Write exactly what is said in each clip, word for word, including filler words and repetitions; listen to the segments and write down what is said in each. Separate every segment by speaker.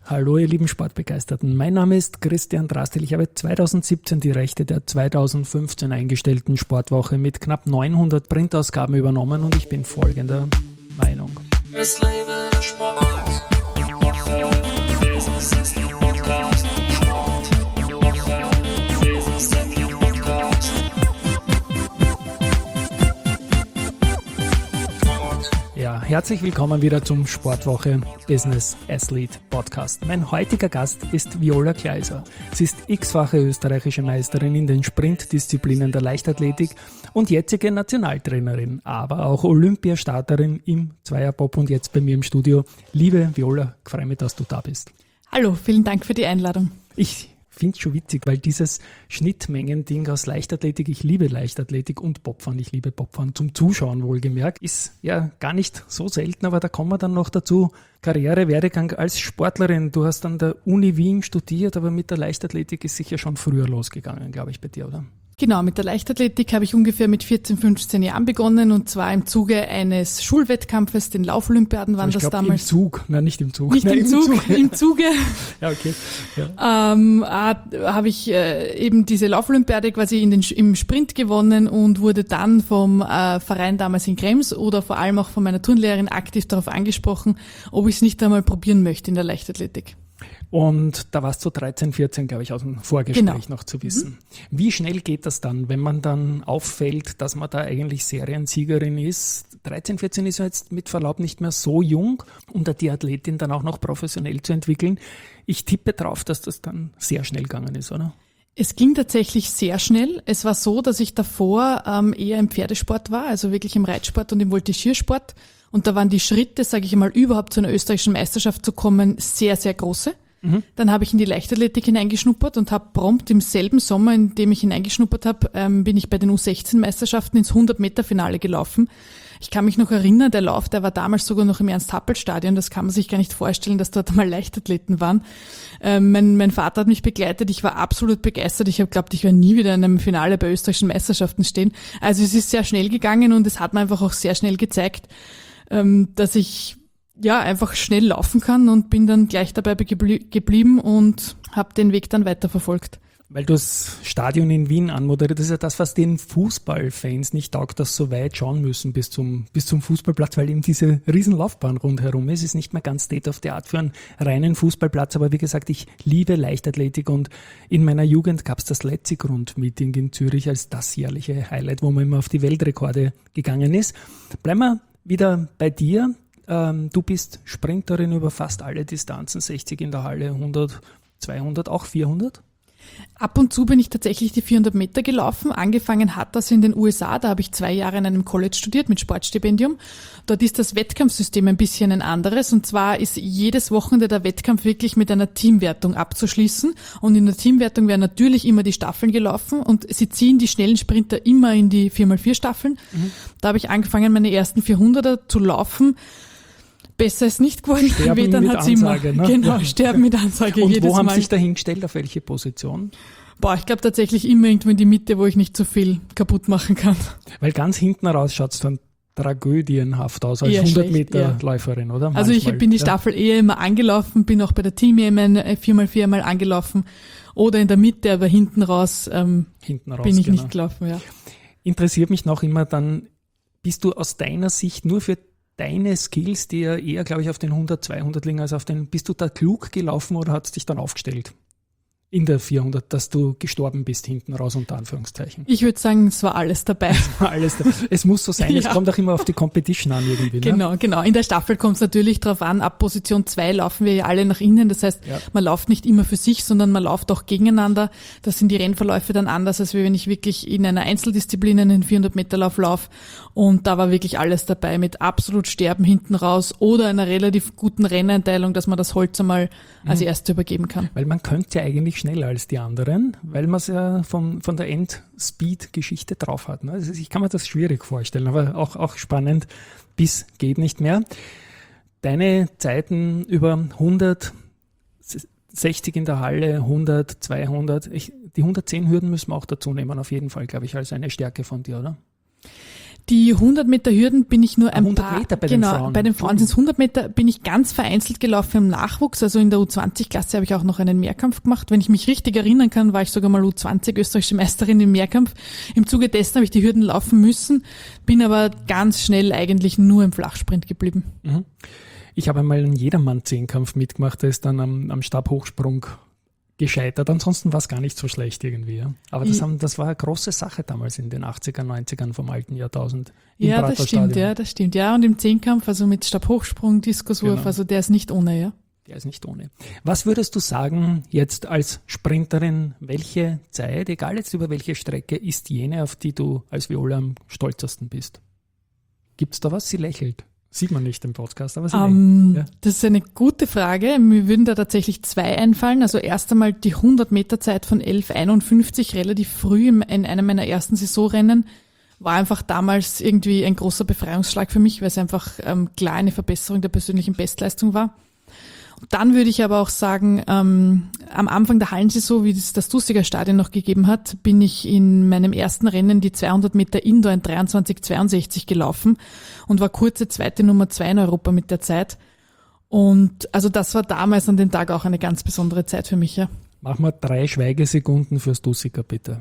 Speaker 1: Hallo ihr lieben Sportbegeisterten, mein Name ist Christian Drastil. Ich habe zweitausendsiebzehn die Rechte der zweitausendfünfzehn eingestellten Sportwoche mit knapp neunhundert Printausgaben übernommen und ich bin folgender Meinung. Es lebe der Sport. Es ist der Podcast. Ja, herzlich willkommen wieder zum Sportwoche Business Athlete Podcast. Mein heutiger Gast ist Viola Kleiser. Sie ist x-fache österreichische Meisterin in den Sprintdisziplinen der Leichtathletik und jetzige Nationaltrainerin, aber auch Olympiastarterin im Zweierbob und jetzt bei mir im Studio. Liebe Viola, ich freue mich, dass du da bist.
Speaker 2: Hallo, vielen Dank für die Einladung.
Speaker 1: Ich finde es schon witzig, weil dieses Schnittmengen-Ding aus Leichtathletik, ich liebe Leichtathletik und Bobfahren, ich liebe Bobfahren zum Zuschauen wohlgemerkt, ist ja gar nicht so selten, aber da kommen wir dann noch dazu. Karriere, Werdegang als Sportlerin, du hast an der Uni Wien studiert, aber mit der Leichtathletik ist sicher schon früher losgegangen, glaube ich, bei dir, oder?
Speaker 2: Genau, mit der Leichtathletik habe ich ungefähr mit vierzehn, fünfzehn Jahren begonnen und zwar im Zuge eines Schulwettkampfes, den Laufolympiaden waren
Speaker 1: ich
Speaker 2: das
Speaker 1: glaub,
Speaker 2: damals.
Speaker 1: Im Zug, nein, nicht im Zug.
Speaker 2: Nicht
Speaker 1: nein,
Speaker 2: im, im Zug, Zug. im Zuge.
Speaker 1: Ja, okay. Ja.
Speaker 2: Ähm, habe ich äh, eben diese Laufolympiade quasi in den, im Sprint gewonnen und wurde dann vom äh, Verein damals in Krems oder vor allem auch von meiner Turnlehrerin aktiv darauf angesprochen, ob ich es nicht einmal probieren möchte in der Leichtathletik.
Speaker 1: Und da warst du dreizehn, vierzehn, glaube ich, aus dem Vorgespräch genau. noch zu wissen. Mhm. Wie schnell geht das dann, wenn man dann auffällt, dass man da eigentlich Seriensiegerin ist? dreizehn, vierzehn ist ja jetzt mit Verlaub nicht mehr so jung, um da die Athletin dann auch noch professionell zu entwickeln. Ich tippe drauf, dass das dann sehr schnell gegangen ist, oder?
Speaker 2: Es ging tatsächlich sehr schnell. Es war so, dass ich davor ähm, eher im Pferdesport war, also wirklich im Reitsport und im Voltigiersport. Und da waren die Schritte, sage ich mal, überhaupt zu einer österreichischen Meisterschaft zu kommen, sehr, sehr große. Mhm. Dann habe ich in die Leichtathletik hineingeschnuppert und habe prompt im selben Sommer, in dem ich hineingeschnuppert habe, ähm, bin ich bei den U sechzehn Meisterschaften ins hundert-Meter-Finale gelaufen. Ich kann mich noch erinnern, der Lauf, der war damals sogar noch im Ernst-Happel-Stadion, das kann man sich gar nicht vorstellen, dass dort mal Leichtathleten waren. Ähm, mein, mein Vater hat mich begleitet, ich war absolut begeistert, ich habe geglaubt, ich werde nie wieder in einem Finale bei österreichischen Meisterschaften stehen. Also es ist sehr schnell gegangen und es hat mir einfach auch sehr schnell gezeigt, ähm, dass ich ja einfach schnell laufen kann und bin dann gleich dabei geblie- geblieben und habe den Weg dann weiterverfolgt.
Speaker 1: Weil du das Stadion in Wien anmoderiert, das ist ja das, was den Fußballfans nicht taugt, dass so weit schauen müssen bis zum, bis zum Fußballplatz, weil eben diese Riesenlaufbahn rundherum ist. Es ist nicht mehr ganz State of the Art für einen reinen Fußballplatz, aber wie gesagt, ich liebe Leichtathletik und in meiner Jugend gab es das Letzigrund-Meeting in Zürich als das jährliche Highlight, wo man immer auf die Weltrekorde gegangen ist. Bleiben wir wieder bei dir. Ähm, du bist Sprinterin über fast alle Distanzen, sechzig in der Halle, hundert, zweihundert, auch vierhundert?
Speaker 2: Ab und zu bin ich tatsächlich die vierhundert Meter gelaufen. Angefangen hat das in den U S A, da habe ich zwei Jahre in einem College studiert mit Sportstipendium. Dort ist das Wettkampfsystem ein bisschen ein anderes und zwar ist jedes Wochenende der Wettkampf wirklich mit einer Teamwertung abzuschließen und in der Teamwertung werden natürlich immer die Staffeln gelaufen und sie ziehen die schnellen Sprinter immer in die vier mal vier Staffeln. Mhm. Da habe ich angefangen, meine ersten vierhunderter zu laufen. Besser ist nicht geworden.
Speaker 1: Sterben
Speaker 2: dann
Speaker 1: mit
Speaker 2: hat
Speaker 1: Ansage,
Speaker 2: immer,
Speaker 1: ne?
Speaker 2: Genau, sterben mit Ansage
Speaker 1: und
Speaker 2: jedes Mal.
Speaker 1: Und wo haben Sie sich da hingestellt, auf welche Position?
Speaker 2: Boah, ich glaube tatsächlich immer irgendwo in die Mitte, wo ich nicht so viel kaputt machen kann.
Speaker 1: Weil ganz hinten raus schaut es dann tragödienhaft aus als hundert Meter Läuferin, oder?
Speaker 2: Manchmal. Also ich bin die Staffel ja. eher immer angelaufen, bin auch bei der Team E M N vier mal vier mal angelaufen oder in der Mitte, aber hinten raus, ähm, hinten raus bin ich genau. nicht gelaufen. Ja.
Speaker 1: Interessiert mich noch immer dann, bist du aus deiner Sicht nur für deine Skills, die ja eher, glaube ich, auf den hundert, zweihundert liegen als auf den, bist du da klug gelaufen oder hat es dich dann aufgestellt? In der vierhundert, dass du gestorben bist hinten raus, unter Anführungszeichen.
Speaker 2: Ich würde sagen, es war alles dabei.
Speaker 1: Es war alles dabei. Es muss so sein, ja. Es kommt auch immer auf die Competition an irgendwie.
Speaker 2: Genau, ne? genau. In der Staffel kommt es natürlich drauf an, ab Position zwei laufen wir ja alle nach innen. Das heißt, ja. man läuft nicht immer für sich, sondern man läuft auch gegeneinander. Da sind die Rennverläufe dann anders, als wenn ich wirklich in einer Einzeldisziplin einen vierhundert Meter Lauf laufe. Und da war wirklich alles dabei mit absolut Sterben hinten raus oder einer relativ guten Renneinteilung, dass man das Holz einmal mhm. als erstes übergeben kann.
Speaker 1: Weil man könnte ja eigentlich schneller als die anderen, weil man es ja von, von der Endspeed-Geschichte drauf hat. Ne? Also ich kann mir das schwierig vorstellen, aber auch, auch spannend, bis geht nicht mehr. Deine Zeiten über hundertsechzig in der Halle, hundert, zweihundert, ich, die hundertzehn Hürden müssen wir auch dazu nehmen, auf jeden Fall, glaube ich, als eine Stärke von dir, oder?
Speaker 2: Die hundert Meter Hürden bin ich nur ein
Speaker 1: hundert
Speaker 2: paar,
Speaker 1: Meter bei
Speaker 2: genau,
Speaker 1: den Frauen.
Speaker 2: bei den Frauen sind es hundert Meter, bin ich ganz vereinzelt gelaufen im Nachwuchs, also in der U zwanzig Klasse habe ich auch noch einen Mehrkampf gemacht. Wenn ich mich richtig erinnern kann, war ich sogar mal U zwanzig österreichische Meisterin im Mehrkampf. Im Zuge dessen habe ich die Hürden laufen müssen, bin aber ganz schnell eigentlich nur im Flachsprint geblieben.
Speaker 1: Mhm. Ich habe einmal einen Jedermann-Zehnkampf mitgemacht, der ist dann am, am Stabhochsprung gescheitert. Ansonsten war es gar nicht so schlecht irgendwie. Ja. Aber das, haben, das war eine große Sache damals in den achtziger, neunzigern vom alten Jahrtausend. Im
Speaker 2: Ja, das stimmt, ja, das stimmt. Ja, und im Zehnkampf, also mit Stabhochsprung, Diskuswurf, genau. Also der ist nicht ohne, ja.
Speaker 1: Der ist nicht ohne. Was würdest du sagen, jetzt als Sprinterin, welche Zeit, egal jetzt über welche Strecke, ist jene, auf die du als Viola am stolzesten bist? Gibt's da was? Sie lächelt. Sieht man nicht im Podcast, aber sie
Speaker 2: um,
Speaker 1: ja.
Speaker 2: Das ist eine gute Frage. Mir würden da tatsächlich zwei einfallen. Also erst einmal die hundert Meter Zeit von elf einundfünfzig, relativ früh in einem meiner ersten Saisonrennen, war einfach damals irgendwie ein großer Befreiungsschlag für mich, weil es einfach ähm, klar eine Verbesserung der persönlichen Bestleistung war. Und dann würde ich aber auch sagen, ähm, am Anfang der Hallensaison, wie es das Dussiger Stadion noch gegeben hat, bin ich in meinem ersten Rennen die zweihundert Meter Indoor in dreiundzwanzig zweiundsechzig gelaufen und war kurze zweite Nummer zwei in Europa mit der Zeit. Und also das war damals an dem Tag auch eine ganz besondere Zeit für mich, ja.
Speaker 1: Mach mal drei Schweigesekunden fürs Dussiger, bitte.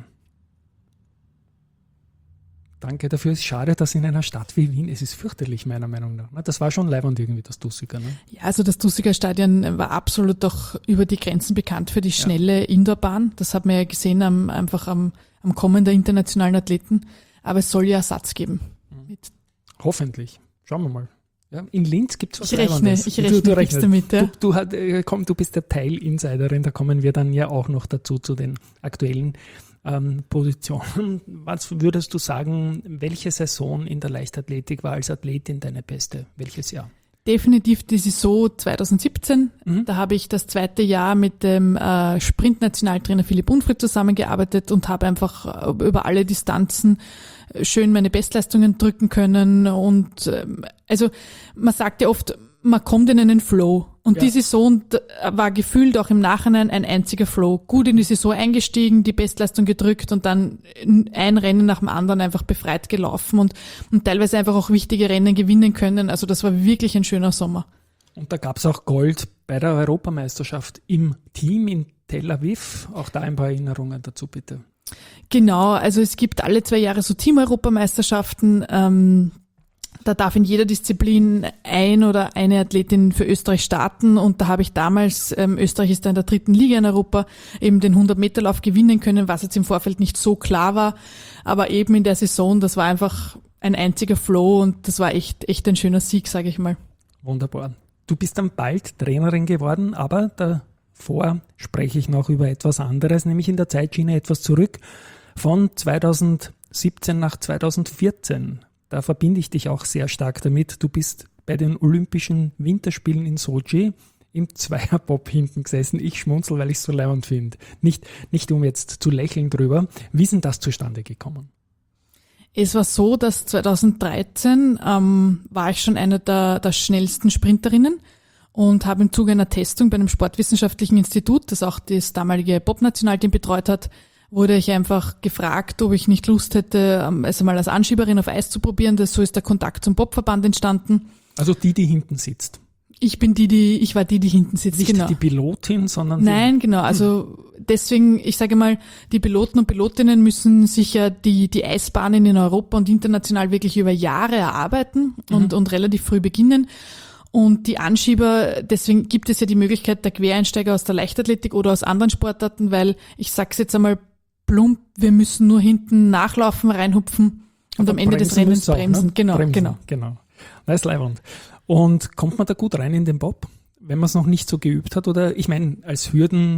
Speaker 1: Danke dafür. Es ist schade, dass in einer Stadt wie Wien, es ist fürchterlich meiner Meinung nach. Das war schon leibend irgendwie, das Dussiger. Ne?
Speaker 2: Ja, also das Dussiger Stadion war absolut doch über die Grenzen bekannt für die schnelle ja. Indoorbahn. Das hat man ja gesehen am, einfach am, am Kommen der internationalen Athleten. Aber es soll ja Ersatz geben.
Speaker 1: Mhm. Hoffentlich. Schauen wir mal. Ja, in Linz gibt es was
Speaker 2: Ich rechne,
Speaker 1: Leibendes.
Speaker 2: ich rechne
Speaker 1: du, du rechnest.
Speaker 2: damit. Ja.
Speaker 1: Du, du, hat, komm, du bist der Teil-Insiderin, da kommen wir dann ja auch noch dazu, zu den aktuellen ähm, Positionen. Was würdest du sagen, welche Saison in der Leichtathletik war als Athletin deine beste? Welches Jahr?
Speaker 2: Definitiv die Saison zwanzig siebzehn. Mhm. Da habe ich das zweite Jahr mit dem äh, Sprint-Nationaltrainer Philipp Unfried zusammengearbeitet und habe einfach äh, über alle Distanzen schön meine Bestleistungen drücken können. Und ähm, also man sagt ja oft, man kommt in einen Flow. Und ja. die Saison war gefühlt auch im Nachhinein ein einziger Flow. Gut in die Saison eingestiegen, die Bestleistung gedrückt und dann ein Rennen nach dem anderen einfach befreit gelaufen und, und teilweise einfach auch wichtige Rennen gewinnen können. Also das war wirklich ein schöner Sommer.
Speaker 1: Und da gab es auch Gold bei der Europameisterschaft im Team in Tel Aviv. Auch da ein paar Erinnerungen dazu, bitte.
Speaker 2: Genau, also es gibt alle zwei Jahre so Team-Europameisterschaften. Ähm, Da darf in jeder Disziplin ein oder eine Athletin für Österreich starten und da habe ich damals, ähm, Österreich ist da in der dritten Liga in Europa, eben den hundert-Meter-Lauf gewinnen können, was jetzt im Vorfeld nicht so klar war, aber eben in der Saison, das war einfach ein einziger Flow und das war echt echt ein schöner Sieg, sage ich mal. Wunderbar.
Speaker 1: Du bist dann bald Trainerin geworden, aber davor spreche ich noch über etwas anderes, nämlich in der Zeitschiene etwas zurück von zweitausendsiebzehn nach zweitausendvierzehn. Da verbinde ich dich auch sehr stark damit. Du bist bei den Olympischen Winterspielen in Sochi im Zweierbob hinten gesessen. Ich schmunzel, weil ich es so leibend finde. Nicht, nicht um jetzt zu lächeln drüber. Wie ist denn das zustande gekommen?
Speaker 2: Es war so, dass zweitausenddreizehn ähm, war ich schon eine der, der schnellsten Sprinterinnen und habe im Zuge einer Testung bei einem sportwissenschaftlichen Institut, das auch das damalige Bob-Nationalteam betreut hat, wurde ich einfach gefragt, ob ich nicht Lust hätte, also mal als Anschieberin auf Eis zu probieren. Das, so ist der Kontakt zum Bobverband entstanden.
Speaker 1: Also die, die hinten sitzt.
Speaker 2: Ich bin die, die, ich war die, die hinten sitzt,
Speaker 1: nicht
Speaker 2: genau.
Speaker 1: Die Pilotin, sondern
Speaker 2: Nein, genau. Also deswegen, ich sage mal, die Piloten und Pilotinnen müssen sich ja die, die Eisbahnen in Europa und international wirklich über Jahre erarbeiten und, mhm. und relativ früh beginnen. Und die Anschieber, deswegen gibt es ja die Möglichkeit der Quereinsteiger aus der Leichtathletik oder aus anderen Sportarten, weil ich sag's jetzt einmal plump, wir müssen nur hinten nachlaufen, reinhupfen und
Speaker 1: aber
Speaker 2: am Ende des Rennens
Speaker 1: auch,
Speaker 2: bremsen.
Speaker 1: Ne?
Speaker 2: Genau,
Speaker 1: bremsen,
Speaker 2: genau.
Speaker 1: genau. Das ist leibend. Und kommt man da gut rein in den Bob, wenn man es noch nicht so geübt hat? Oder ich meine, als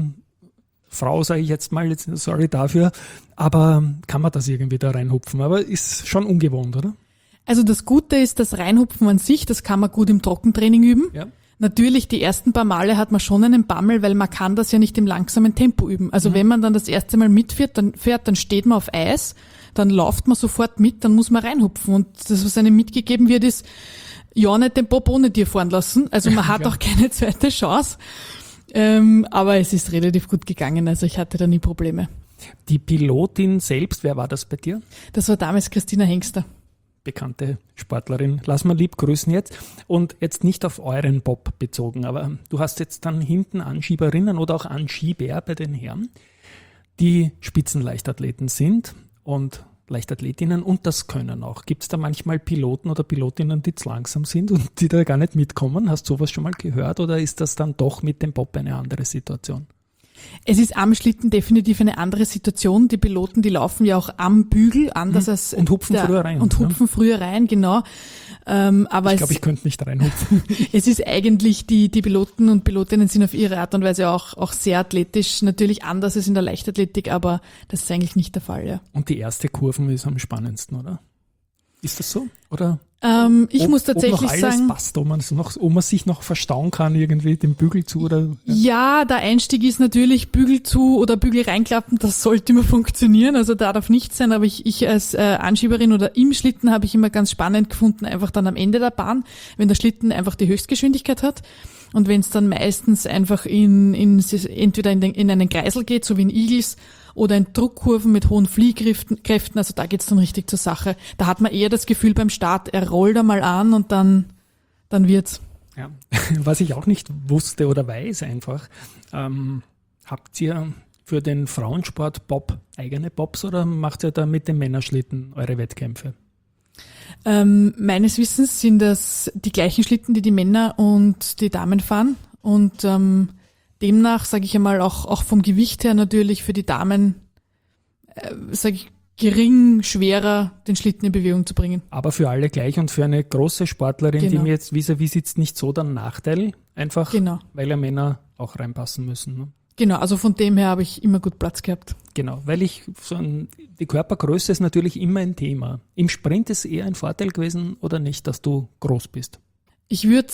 Speaker 1: Hürdenfrau sage ich jetzt mal, jetzt, sorry dafür, aber kann man das irgendwie da reinhupfen? Aber ist schon ungewohnt, oder?
Speaker 2: Also das Gute ist, das Reinhupfen an sich, das kann man gut im Trockentraining üben. Ja. Natürlich, die ersten paar Male hat man schon einen Bammel, weil man kann das ja nicht im langsamen Tempo üben. Also mhm. wenn man dann das erste Mal mitfährt, dann fährt, dann steht man auf Eis, dann läuft man sofort mit, dann muss man reinhupfen. Und das, was einem mitgegeben wird, ist, ja, nicht den Bob ohne dir fahren lassen. Also man hat ja. auch keine zweite Chance. Ähm, aber es ist relativ gut gegangen, also ich hatte da nie Probleme.
Speaker 1: Die Pilotin selbst, wer war das bei dir?
Speaker 2: Das war damals Christina Hengster.
Speaker 1: bekannte Sportlerin. Lass mal lieb grüßen jetzt. Und jetzt nicht auf euren Bob bezogen, aber du hast jetzt dann hinten Anschieberinnen oder auch Anschieber bei den Herren, die Spitzenleichtathleten sind und Leichtathletinnen und das können auch. Gibt es da manchmal Piloten oder Pilotinnen, die zu langsam sind und die da gar nicht mitkommen? Hast du sowas schon mal gehört oder ist das dann doch mit dem Bob eine andere Situation?
Speaker 2: Es ist am Schlitten definitiv eine andere Situation. Die Piloten, die laufen ja auch am Bügel, anders
Speaker 1: mhm.
Speaker 2: als
Speaker 1: und hupfen
Speaker 2: der,
Speaker 1: früher rein.
Speaker 2: Und hupfen ja. früher rein, genau. Ähm, aber
Speaker 1: ich glaube, ich könnte nicht reinhupfen.
Speaker 2: Es ist eigentlich, die, die Piloten und Pilotinnen sind auf ihre Art und Weise auch, auch sehr athletisch, natürlich anders als in der Leichtathletik, aber das ist eigentlich nicht der Fall, ja.
Speaker 1: Und die erste Kurven ist am spannendsten, oder? Ist das so? Oder?
Speaker 2: Ähm, ich
Speaker 1: ob,
Speaker 2: muss tatsächlich
Speaker 1: ob noch alles
Speaker 2: sagen,
Speaker 1: passt, ob man, noch, ob man sich noch verstauen kann, irgendwie den Bügel zu oder.
Speaker 2: Ja. ja, der Einstieg ist natürlich Bügel zu oder Bügel reinklappen, das sollte immer funktionieren, also da darf nichts sein, aber ich, ich als äh, Anschieberin oder im Schlitten habe ich immer ganz spannend gefunden, einfach dann am Ende der Bahn, wenn der Schlitten einfach die Höchstgeschwindigkeit hat und wenn es dann meistens einfach in, in entweder in, den, in einen Kreisel geht, so wie in Eagles, oder in Druckkurven mit hohen Fliehkräften, also da geht's dann richtig zur Sache. Da hat man eher das Gefühl beim Start, er rollt einmal an und dann, dann wird's.
Speaker 1: Ja, was ich auch nicht wusste oder weiß einfach, ähm, habt ihr für den Frauensport Bob eigene Bobs oder macht ihr da mit den Männerschlitten eure Wettkämpfe?
Speaker 2: Ähm, meines Wissens sind das die gleichen Schlitten, die die Männer und die Damen fahren und ähm, demnach, sage ich einmal, auch, auch vom Gewicht her natürlich für die Damen, äh, sage ich, gering, schwerer, den Schlitten in Bewegung zu bringen.
Speaker 1: Aber für alle gleich und für eine große Sportlerin,
Speaker 2: genau.
Speaker 1: die mir jetzt vis-à-vis sitzt, nicht so der Nachteil, einfach
Speaker 2: genau.
Speaker 1: weil ja Männer auch reinpassen müssen. Ne?
Speaker 2: Genau, also von dem her habe ich immer gut Platz gehabt.
Speaker 1: Genau, weil ich so ein, die Körpergröße ist natürlich immer ein Thema. Im Sprint ist eher ein Vorteil gewesen oder nicht, dass du groß bist?
Speaker 2: Ich würde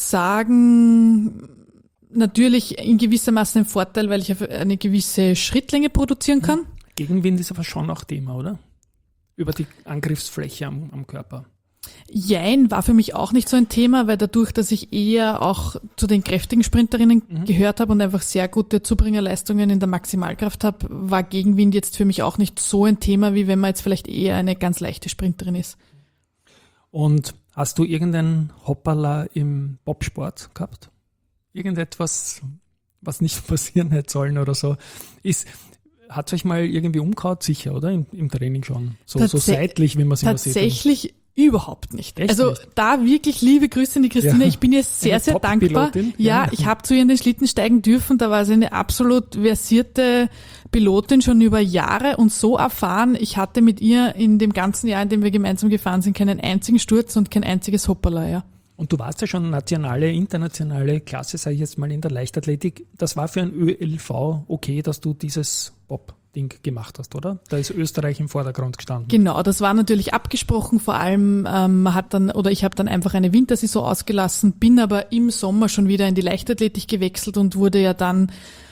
Speaker 2: sagen, natürlich in gewissermaßen ein Vorteil, weil ich eine gewisse Schrittlänge produzieren kann.
Speaker 1: Gegenwind ist aber schon auch Thema, oder? Über die Angriffsfläche am, am Körper.
Speaker 2: Jein, war für mich auch nicht so ein Thema, weil dadurch, dass ich eher auch zu den kräftigen Sprinterinnen mhm. gehört habe und einfach sehr gute Zubringerleistungen in der Maximalkraft habe, war Gegenwind jetzt für mich auch nicht so ein Thema, wie wenn man jetzt vielleicht eher eine ganz leichte Sprinterin ist.
Speaker 1: Und hast du irgendeinen Hoppala im Bobsport gehabt? Irgendetwas, was nicht passieren hätte sollen oder so, ist, hat es euch mal irgendwie umgehauen? Sicher, oder? Im, im Training schon. So, Tats- so seitlich, wie man es immer sieht.
Speaker 2: Tatsächlich überhaupt nicht.
Speaker 1: Echt
Speaker 2: also
Speaker 1: nicht?
Speaker 2: Da wirklich liebe Grüße an die Christine. Ja. Ich bin ihr sehr, sehr dankbar. Ja, ja, ich habe zu ihr in den Schlitten steigen dürfen. Da war sie eine absolut versierte Pilotin schon über Jahre und so erfahren. Ich hatte mit ihr in dem ganzen Jahr, in dem wir gemeinsam gefahren sind, keinen einzigen Sturz und kein einziges Hoppala, ja.
Speaker 1: Und du warst ja schon nationale, internationale Klasse, sage ich jetzt mal, in der Leichtathletik. Das war für ein Ö L V okay, dass du dieses Bob-Ding gemacht hast, oder? Da ist Österreich im Vordergrund gestanden.
Speaker 2: Genau, das war natürlich abgesprochen. Vor allem, ähm, man hat dann, oder ich habe dann einfach eine Wintersaison ausgelassen, bin aber im Sommer schon wieder in die Leichtathletik gewechselt und wurde ja dann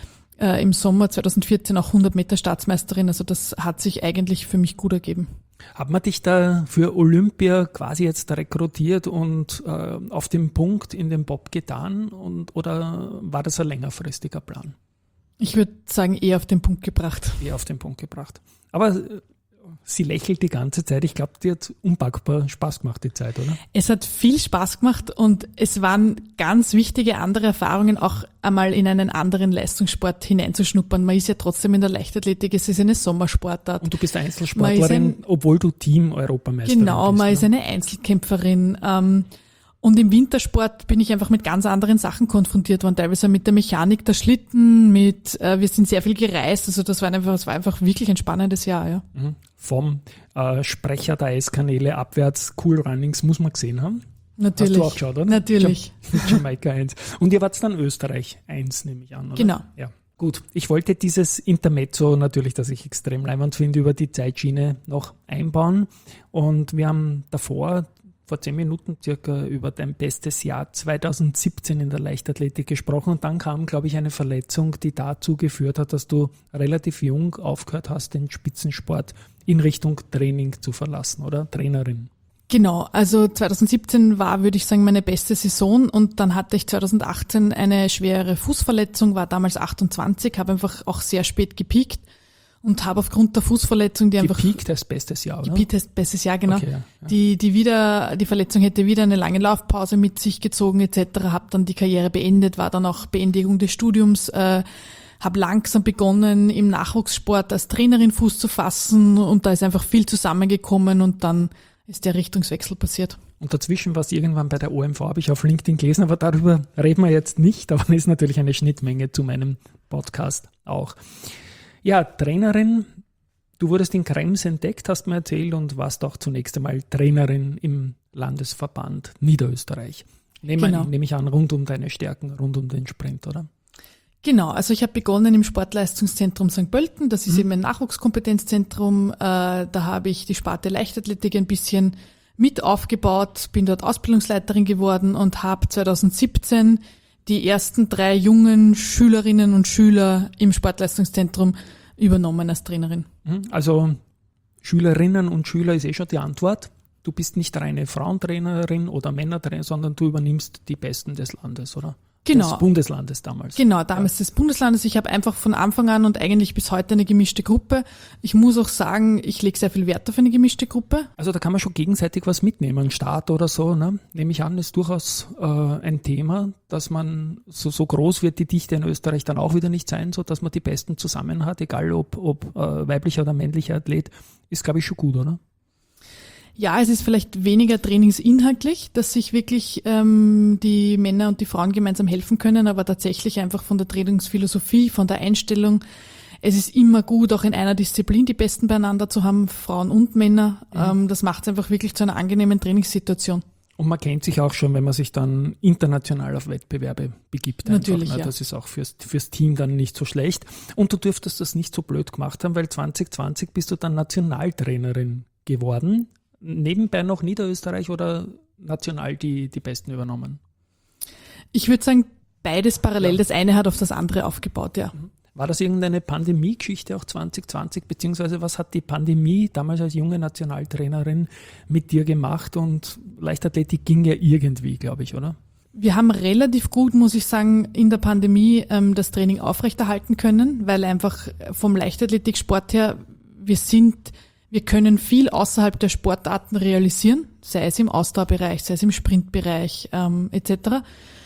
Speaker 2: äh, im Sommer zwanzig vierzehn auch hundert Meter Staatsmeisterin. Also das hat sich eigentlich für mich gut ergeben.
Speaker 1: Hat man dich da für Olympia quasi jetzt rekrutiert und äh, auf den Punkt in den Bob getan und, oder war das ein längerfristiger Plan?
Speaker 2: Ich würde sagen, eher auf den Punkt gebracht.
Speaker 1: Eher auf den Punkt gebracht. Aber äh, sie lächelt die ganze Zeit. Ich glaube, die hat unpackbar Spaß gemacht, die Zeit, oder?
Speaker 2: Es hat viel Spaß gemacht und es waren ganz wichtige andere Erfahrungen, auch einmal in einen anderen Leistungssport hineinzuschnuppern. Man ist ja trotzdem in der Leichtathletik, es ist eine Sommersportart.
Speaker 1: Und du bist Einzelsportlerin, ein, obwohl du Team-Europameisterin
Speaker 2: genau,
Speaker 1: bist.
Speaker 2: Genau, man
Speaker 1: ne?
Speaker 2: ist eine Einzelkämpferin. Ähm, und im Wintersport bin ich einfach mit ganz anderen Sachen konfrontiert worden, teilweise mit der Mechanik der Schlitten, mit, äh, wir sind sehr viel gereist, also das war einfach, das war einfach wirklich ein spannendes Jahr, ja.
Speaker 1: Mhm. Vom äh, Sprecher der Eiskanäle abwärts, Cool Runnings, muss man gesehen haben.
Speaker 2: Natürlich.
Speaker 1: Hast du auch geschaut, oder?
Speaker 2: Natürlich.
Speaker 1: Jamaika eins. Und ihr wart dann Österreich eins, nehme ich an, oder?
Speaker 2: Genau.
Speaker 1: Ja. Gut, ich wollte dieses Intermezzo natürlich, das ich extrem leibend finde, über die Zeitschiene noch einbauen. Und wir haben davor, vor zehn Minuten circa, über dein bestes Jahr zwanzig siebzehn in der Leichtathletik gesprochen. Und dann kam, glaube ich, eine Verletzung, die dazu geführt hat, dass du relativ jung aufgehört hast, den Spitzensport in Richtung Training zu verlassen, oder? Trainerin.
Speaker 2: Genau, also zwanzig siebzehn war, würde ich sagen, meine beste Saison und dann hatte ich zwanzig achtzehn eine schwere Fußverletzung, war damals achtundzwanzig, habe einfach auch sehr spät gepiekt und habe aufgrund der Fußverletzung, die einfach...
Speaker 1: Gepiekt als bestes Jahr, oder?
Speaker 2: Gepiekt als bestes Jahr, genau.
Speaker 1: Okay, ja, ja.
Speaker 2: Die, die wieder, die Verletzung hätte wieder eine lange Laufpause mit sich gezogen et cetera. Habe dann die Karriere beendet, war dann auch Beendigung des Studiums, äh, habe langsam begonnen, im Nachwuchssport als Trainerin Fuß zu fassen und da ist einfach viel zusammengekommen und dann ist der Richtungswechsel passiert.
Speaker 1: Und dazwischen war es irgendwann bei der O M V, habe ich auf LinkedIn gelesen, aber darüber reden wir jetzt nicht, aber das ist natürlich eine Schnittmenge zu meinem Podcast auch. Ja, Trainerin, du wurdest in Krems entdeckt, hast mir erzählt, und warst auch zunächst einmal Trainerin im Landesverband Niederösterreich. Nehme,
Speaker 2: Genau.
Speaker 1: nehme ich an, rund um deine Stärken, rund um den Sprint, oder?
Speaker 2: Genau, also ich habe begonnen im Sportleistungszentrum Sankt Pölten, das ist mhm. eben ein Nachwuchskompetenzzentrum, äh, da habe ich die Sparte Leichtathletik ein bisschen mit aufgebaut, bin dort Ausbildungsleiterin geworden und habe zwanzig siebzehn die ersten drei jungen Schülerinnen und Schüler im Sportleistungszentrum übernommen als Trainerin.
Speaker 1: Also Schülerinnen und Schüler ist eh schon die Antwort. Du bist nicht reine Frauentrainerin oder Männertrainerin, sondern du übernimmst die Besten des Landes, oder?
Speaker 2: Genau.
Speaker 1: Des Bundeslandes damals.
Speaker 2: Genau, damals ja. des Bundeslandes. Ich habe einfach von Anfang an und eigentlich bis heute eine gemischte Gruppe. Ich muss auch sagen, ich lege sehr viel Wert auf eine gemischte Gruppe.
Speaker 1: Also da kann man schon gegenseitig was mitnehmen, Start oder so, ne? Nehme ich an, ist durchaus äh, ein Thema, dass man, so, so groß wird die Dichte in Österreich dann auch wieder nicht sein, so dass man die Besten zusammen hat, egal ob, ob äh, weiblicher oder männlicher Athlet, ist, glaube ich, schon gut, oder?
Speaker 2: Ja, es ist vielleicht weniger trainingsinhaltlich, dass sich wirklich ähm, die Männer und die Frauen gemeinsam helfen können, aber tatsächlich einfach von der Trainingsphilosophie, von der Einstellung. Es ist immer gut, auch in einer Disziplin die Besten beieinander zu haben, Frauen und Männer. Mhm. Ähm, das macht es einfach wirklich zu einer angenehmen Trainingssituation.
Speaker 1: Und man kennt sich auch schon, wenn man sich dann international auf Wettbewerbe begibt. Einfach,
Speaker 2: Natürlich,
Speaker 1: ne?
Speaker 2: ja.
Speaker 1: Das ist auch fürs, fürs Team dann nicht so schlecht. Und du dürftest das nicht so blöd gemacht haben, weil zwanzig zwanzig bist du dann Nationaltrainerin geworden. Nebenbei noch Niederösterreich oder national die, die Besten übernommen?
Speaker 2: Ich würde sagen, beides parallel. Ja. Das eine hat auf das andere aufgebaut, ja.
Speaker 1: War das irgendeine Pandemie-Geschichte auch zwanzig zwanzig, beziehungsweise was hat die Pandemie damals als junge Nationaltrainerin mit dir gemacht? Und Leichtathletik ging ja irgendwie, glaube ich, oder?
Speaker 2: Wir haben relativ gut, muss ich sagen, in der Pandemie ähm, das Training aufrechterhalten können, weil einfach vom Leichtathletiksport her, wir sind... Wir können viel außerhalb der Sportarten realisieren, sei es im Ausdauerbereich, sei es im Sprintbereich ähm, et cetera.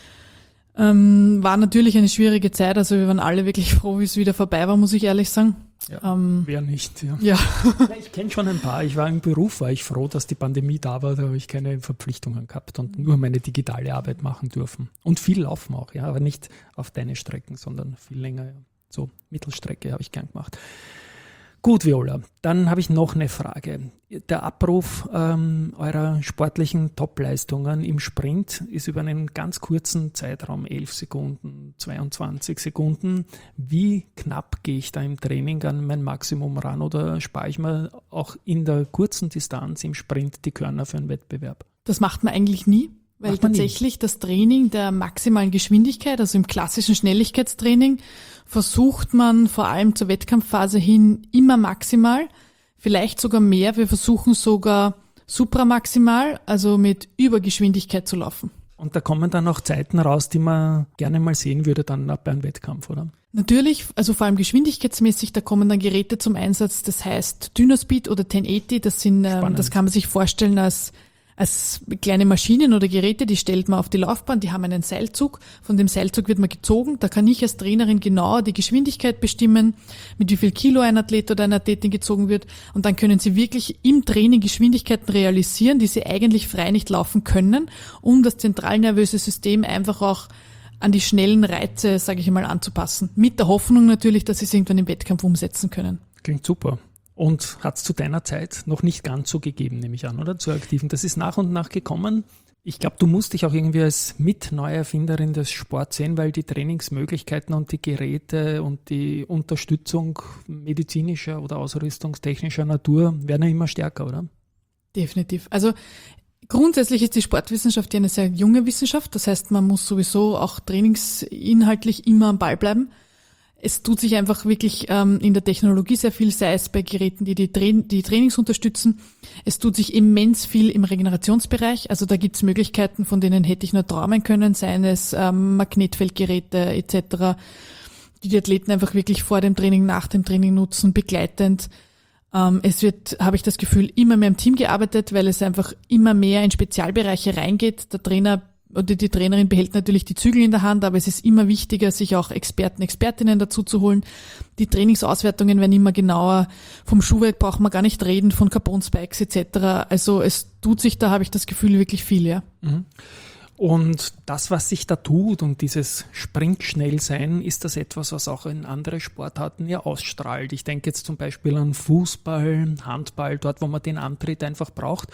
Speaker 2: Ähm, war natürlich eine schwierige Zeit, also wir waren alle wirklich froh, wie es wieder vorbei war, muss ich ehrlich sagen.
Speaker 1: Ja, ähm, wer nicht, ja.
Speaker 2: ja.
Speaker 1: Ich kenne schon ein paar. Ich war im Beruf, war ich froh, dass die Pandemie da war, da habe ich keine Verpflichtungen gehabt und nur meine digitale Arbeit machen dürfen. Und viel laufen auch, ja, aber nicht auf deine Strecken, sondern viel länger. Ja. So Mittelstrecke habe ich gern gemacht. Gut, Viola, dann habe ich noch eine Frage. Der Abruf ähm, eurer sportlichen Topleistungen im Sprint ist über einen ganz kurzen Zeitraum, elf Sekunden, zweiundzwanzig Sekunden. Wie knapp gehe ich da im Training an mein Maximum ran oder spare ich mir auch in der kurzen Distanz im Sprint die Körner für einen Wettbewerb?
Speaker 2: Das macht man eigentlich nie. Weil tatsächlich nie. Das Training der maximalen Geschwindigkeit, also im klassischen Schnelligkeitstraining, versucht man vor allem zur Wettkampfphase hin immer maximal, vielleicht sogar mehr. Wir versuchen sogar supramaximal, also mit Übergeschwindigkeit zu laufen.
Speaker 1: Und da kommen dann auch Zeiten raus, die man gerne mal sehen würde dann bei einem Wettkampf, oder?
Speaker 2: Natürlich, also vor allem geschwindigkeitsmäßig, da kommen dann Geräte zum Einsatz, das heißt Dynaspeed oder zehn achtzig, das sind, ähm, das kann man sich vorstellen als als kleine Maschinen oder Geräte, die stellt man auf die Laufbahn, die haben einen Seilzug, von dem Seilzug wird man gezogen, da kann ich als Trainerin genau die Geschwindigkeit bestimmen, mit wie viel Kilo ein Athlet oder eine Athletin gezogen wird und dann können sie wirklich im Training Geschwindigkeiten realisieren, die sie eigentlich frei nicht laufen können, um das zentralnervöse System einfach auch an die schnellen Reize, sage ich mal, anzupassen. Mit der Hoffnung natürlich, dass sie es irgendwann im Wettkampf umsetzen können.
Speaker 1: Klingt super. Und hat es zu deiner Zeit noch nicht ganz so gegeben, nehme ich an, oder? Zur Aktiven. Das ist nach und nach gekommen. Ich glaube, du musst dich auch irgendwie als Mitneuerfinderin des Sports sehen, weil die Trainingsmöglichkeiten und die Geräte und die Unterstützung medizinischer oder ausrüstungstechnischer Natur werden ja immer stärker, oder?
Speaker 2: Definitiv. Also grundsätzlich ist die Sportwissenschaft ja eine sehr junge Wissenschaft. Das heißt, man muss sowieso auch trainingsinhaltlich immer am Ball bleiben. Es tut sich einfach wirklich ähm, in der Technologie sehr viel, sei es bei Geräten, die die, Tra- die Trainings unterstützen. Es tut sich immens viel im Regenerationsbereich. Also da gibt es Möglichkeiten, von denen hätte ich nur träumen können, seien es ähm, Magnetfeldgeräte et cetera. die die Athleten einfach wirklich vor dem Training, nach dem Training nutzen, begleitend. Ähm, es wird, habe ich das Gefühl, immer mehr im Team gearbeitet, weil es einfach immer mehr in Spezialbereiche reingeht. Der Trainer oder die Trainerin behält natürlich die Zügel in der Hand, aber es ist immer wichtiger, sich auch Experten, Expertinnen dazu zu holen. Die Trainingsauswertungen werden immer genauer. Vom Schuhwerk braucht man gar nicht reden, von Carbon-Spikes et cetera. Also es tut sich da, habe ich das Gefühl, wirklich viel, ja.
Speaker 1: Mhm. Und das, was sich da tut und dieses Sprintschnellsein, ist das etwas, was auch in andere Sportarten ja ausstrahlt. Ich denke jetzt zum Beispiel an Fußball, Handball, dort, wo man den Antritt einfach braucht.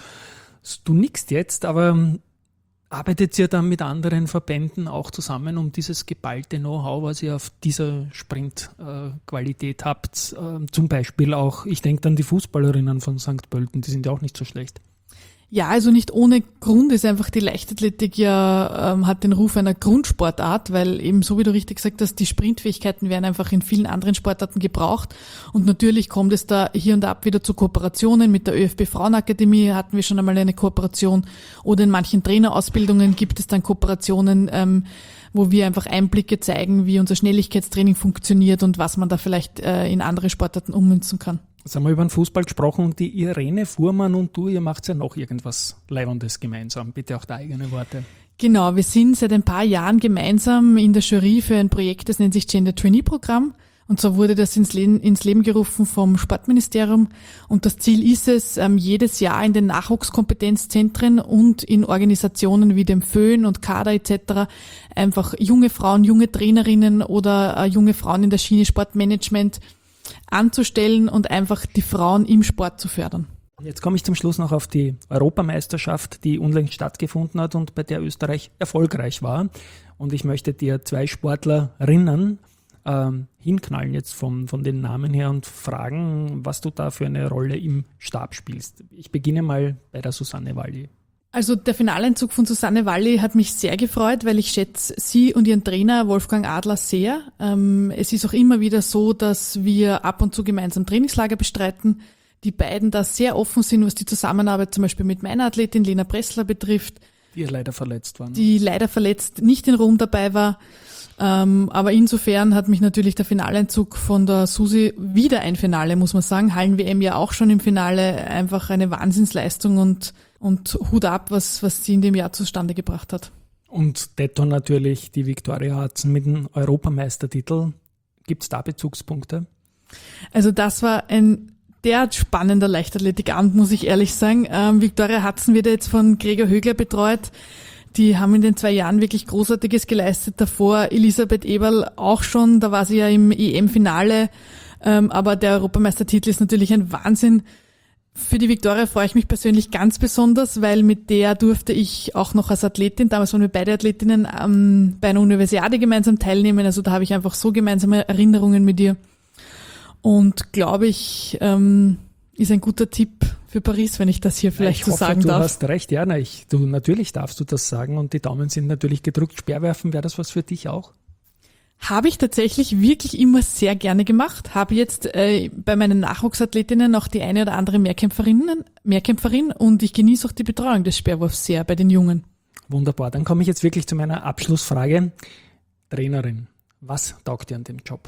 Speaker 1: Du nickst jetzt, aber arbeitet ihr dann mit anderen Verbänden auch zusammen, um dieses geballte Know-how, was ihr auf dieser Sprintqualität habt, äh, zum Beispiel auch, ich denke an die Fußballerinnen von Sankt Pölten, die sind ja auch nicht so schlecht.
Speaker 2: Ja, also nicht ohne Grund ist einfach die Leichtathletik ja, ähm, hat den Ruf einer Grundsportart, weil eben so wie du richtig gesagt hast, die Sprintfähigkeiten werden einfach in vielen anderen Sportarten gebraucht und natürlich kommt es da hier und ab wieder zu Kooperationen. Mit der ÖFB Frauenakademie hatten wir schon einmal eine Kooperation oder in manchen Trainerausbildungen gibt es dann Kooperationen, ähm, wo wir einfach Einblicke zeigen, wie unser Schnelligkeitstraining funktioniert und was man da vielleicht äh, in andere Sportarten ummünzen kann.
Speaker 1: Jetzt haben wir über den Fußball gesprochen und die Irene Fuhrmann und du, ihr macht ja noch irgendwas Leibendes gemeinsam. Bitte auch da eigene Worte.
Speaker 2: Genau, wir sind seit ein paar Jahren gemeinsam in der Jury für ein Projekt, das nennt sich Gender Trainee Programm. Und so wurde das ins Leben, ins Leben gerufen vom Sportministerium. Und das Ziel ist es, jedes Jahr in den Nachwuchskompetenzzentren und in Organisationen wie dem Föhn und Kader et cetera einfach junge Frauen, junge Trainerinnen oder junge Frauen in der Schiene Sportmanagement anzustellen und einfach die Frauen im Sport zu fördern.
Speaker 1: Jetzt komme ich zum Schluss noch auf die Europameisterschaft, die unlängst stattgefunden hat und bei der Österreich erfolgreich war. Und ich möchte dir zwei Sportlerinnen ähm, hinknallen jetzt vom, von den Namen her und fragen, was du da für eine Rolle im Stab spielst. Ich beginne mal bei der Susanne Walli.
Speaker 2: Also der Finaleinzug von Susanne Walli hat mich sehr gefreut, weil ich schätze sie und ihren Trainer Wolfgang Adler sehr. Ähm, es ist auch immer wieder so, dass wir ab und zu gemeinsam Trainingslager bestreiten. Die beiden da sehr offen sind, was die Zusammenarbeit zum Beispiel mit meiner Athletin Lena Pressler betrifft.
Speaker 1: Die leider verletzt war.
Speaker 2: Die leider verletzt nicht in Rom dabei war. Ähm, aber insofern hat mich natürlich der Finaleinzug von der Susi, wieder ein Finale, muss man sagen, Hallen-W M ja auch schon im Finale, einfach eine Wahnsinnsleistung und Und Hut ab, was, was sie in dem Jahr zustande gebracht hat.
Speaker 1: Und detto natürlich die Viktoria Hatzen mit dem Europameistertitel. Gibt es da Bezugspunkte?
Speaker 2: Also das war ein derart spannender Leichtathletikabend, muss ich ehrlich sagen. Ähm, Viktoria Hatzen wird jetzt von Gregor Högler betreut. Die haben in den zwei Jahren wirklich Großartiges geleistet. Davor Elisabeth Eberl auch schon, da war sie ja im E M-Finale. Ähm, aber der Europameistertitel ist natürlich ein Wahnsinn. Für die Viktoria freue ich mich persönlich ganz besonders, weil mit der durfte ich auch noch als Athletin, damals waren wir beide Athletinnen, ähm, bei einer Universiade gemeinsam teilnehmen. Also da habe ich einfach so gemeinsame Erinnerungen mit ihr. Und glaube ich, ähm, ist ein guter Tipp für Paris, wenn ich das hier vielleicht
Speaker 1: ich
Speaker 2: so
Speaker 1: hoffe,
Speaker 2: sagen
Speaker 1: du
Speaker 2: darf.
Speaker 1: Du hast recht, ja, na, ich, du, natürlich darfst du das sagen und die Daumen sind natürlich gedrückt. Speerwerfen, wäre das was für dich auch?
Speaker 2: Habe ich tatsächlich wirklich immer sehr gerne gemacht. Habe jetzt äh, bei meinen Nachwuchsathletinnen auch die eine oder andere Mehrkämpferinnen, Mehrkämpferin und ich genieße auch die Betreuung des Speerwurfs sehr bei den Jungen.
Speaker 1: Wunderbar, dann komme ich jetzt wirklich zu meiner Abschlussfrage. Trainerin, was taugt dir an dem Job?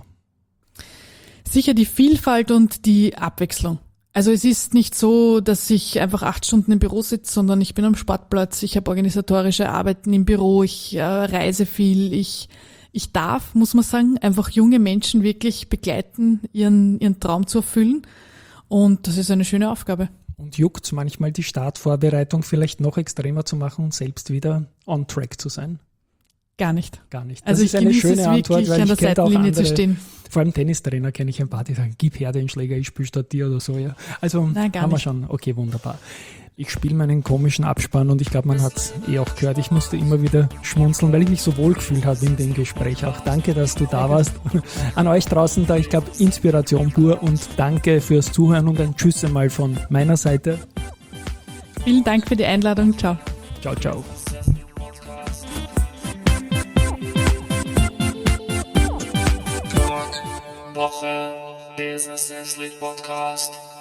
Speaker 2: Sicher die Vielfalt und die Abwechslung. Also es ist nicht so, dass ich einfach acht Stunden im Büro sitze, sondern ich bin am Sportplatz, ich habe organisatorische Arbeiten im Büro, ich äh, reise viel, ich Ich darf, muss man sagen, einfach junge Menschen wirklich begleiten, ihren, ihren Traum zu erfüllen. Und das ist eine schöne Aufgabe.
Speaker 1: Und juckt's manchmal die Startvorbereitung vielleicht noch extremer zu machen und selbst wieder on track zu sein?
Speaker 2: Gar nicht.
Speaker 1: Gar nicht. Das
Speaker 2: also
Speaker 1: ist
Speaker 2: ich
Speaker 1: eine
Speaker 2: genieße
Speaker 1: schöne
Speaker 2: es
Speaker 1: Antwort,
Speaker 2: wirklich,
Speaker 1: weil
Speaker 2: an der
Speaker 1: ich kenne auch
Speaker 2: Seitenlinie
Speaker 1: andere,
Speaker 2: zu stehen.
Speaker 1: Vor allem Tennistrainer kenne ich ein paar, die sagen, gib her den Schläger, ich spiele statt dir oder so. Ja. Also
Speaker 2: Nein, gar
Speaker 1: haben wir
Speaker 2: nicht.
Speaker 1: schon. Okay, wunderbar. Ich spiele meinen komischen Abspann und ich glaube, man hat es eh auch gehört. Ich musste immer wieder schmunzeln, weil ich mich so wohl gefühlt habe in dem Gespräch. Auch danke, dass du da warst. An euch draußen da, ich glaube, Inspiration pur und danke fürs Zuhören und ein Tschüss einmal von meiner Seite.
Speaker 2: Vielen Dank für die Einladung. Ciao.
Speaker 1: Ciao, ciao.
Speaker 3: Woche, Business Sleep Podcast.